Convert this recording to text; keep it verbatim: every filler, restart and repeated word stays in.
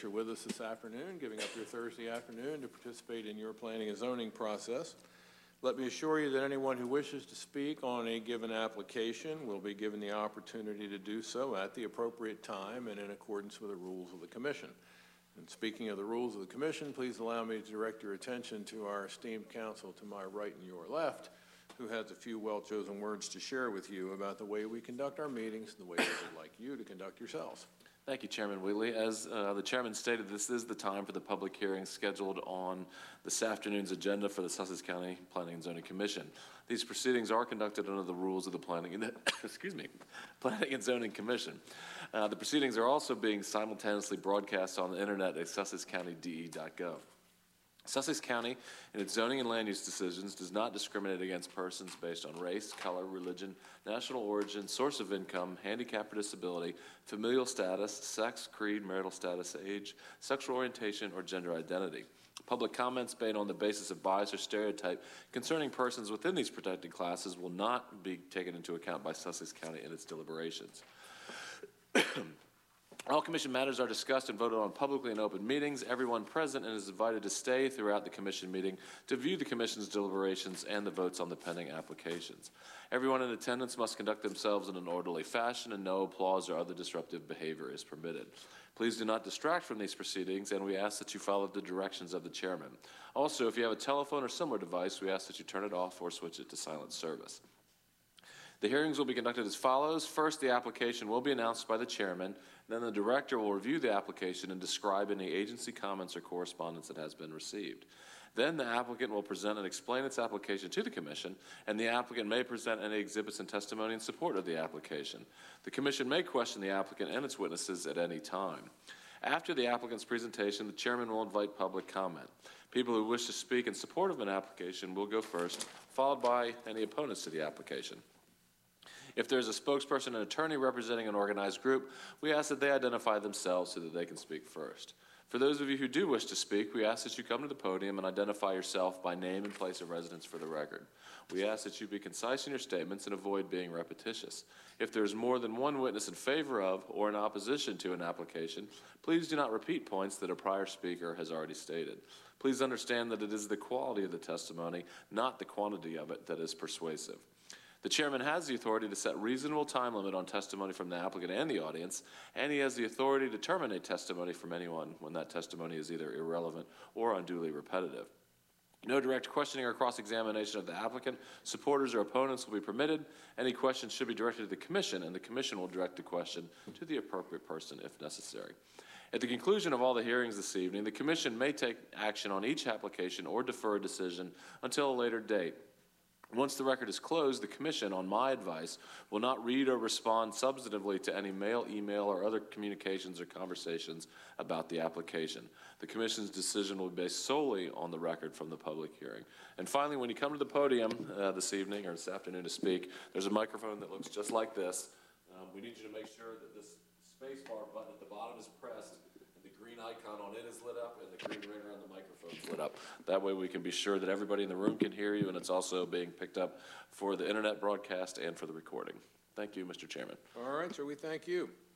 that you're with us this afternoon, giving up your Thursday afternoon to participate in your planning and zoning process. Let me assure you that anyone who wishes to speak on a given application will be given the opportunity to do so at the appropriate time and in accordance with the rules of the Commission. And speaking of the rules of the Commission, please allow me to direct your attention to our esteemed counsel to my right and your left, who has a few well-chosen words to share with you about the way we conduct our meetings and the way we would like you to conduct yourselves. Thank you, Chairman Wheatley. As uh, the Chairman stated, this is the time for the public hearing scheduled on this afternoon's agenda for the Sussex County Planning and Zoning Commission. These proceedings are conducted under the rules of the Planning and, excuse me, Planning and Zoning Commission. Uh, the proceedings are also being simultaneously broadcast on the internet at sussex county d e dot gov. Sussex County, in its zoning and land use decisions, does not discriminate against persons based on race, color, religion, national origin, source of income, handicap or disability, familial status, sex, creed, marital status, age, sexual orientation, or gender identity. Public comments made on the basis of bias or stereotype concerning persons within these protected classes will not be taken into account by Sussex County in its deliberations. All Commission matters are discussed and voted on publicly in open meetings. Everyone present and is invited to stay throughout the Commission meeting to view the Commission's deliberations and the votes on the pending applications. Everyone in attendance must conduct themselves in an orderly fashion, and no applause or other disruptive behavior is permitted. Please do not distract from these proceedings, and we ask that you follow the directions of the Chairman. Also, if you have a telephone or similar device, we ask that you turn it off or switch it to silent service. The hearings will be conducted as follows. First, the application will be announced by the Chairman. Then the Director will review the application and describe any agency comments or correspondence that has been received. Then the applicant will present and explain its application to the Commission, and the applicant may present any exhibits and testimony in support of the application. The Commission may question the applicant and its witnesses at any time. After the applicant's presentation, the Chairman will invite public comment. People who wish to speak in support of an application will go first, followed by any opponents to the application. If there is a spokesperson and attorney representing an organized group, we ask that they identify themselves so that they can speak first. For those of you who do wish to speak, we ask that you come to the podium and identify yourself by name and place of residence for the record. We ask that you be concise in your statements and avoid being repetitious. If there is more than one witness in favor of or in opposition to an application, please do not repeat points that a prior speaker has already stated. Please understand that it is the quality of the testimony, not the quantity of it, that is persuasive. The Chairman has the authority to set reasonable time limit on testimony from the applicant and the audience, and he has the authority to terminate testimony from anyone when that testimony is either irrelevant or unduly repetitive. No direct questioning or cross-examination of the applicant, supporters, or opponents will be permitted. Any questions should be directed to the Commission, and the Commission will direct the question to the appropriate person if necessary. At the conclusion of all the hearings this evening, the Commission may take action on each application or defer a decision until a later date. Once the record is closed, the Commission, on my advice, will not read or respond substantively to any mail, email, or other communications or conversations about the application. The Commission's decision will be based solely on the record from the public hearing. And finally, when you come to the podium uh, this evening or this afternoon to speak, there's a microphone that looks just like this. Um, we need you to make sure that this space bar button at the bottom is pressed, and the green icon on it is lit up, and the green ringer on the microphone is lit up. That way we can be sure that everybody in the room can hear you, and it's also being picked up for the internet broadcast and for the recording. Thank you, Mister Chairman. All right, sir, we thank you.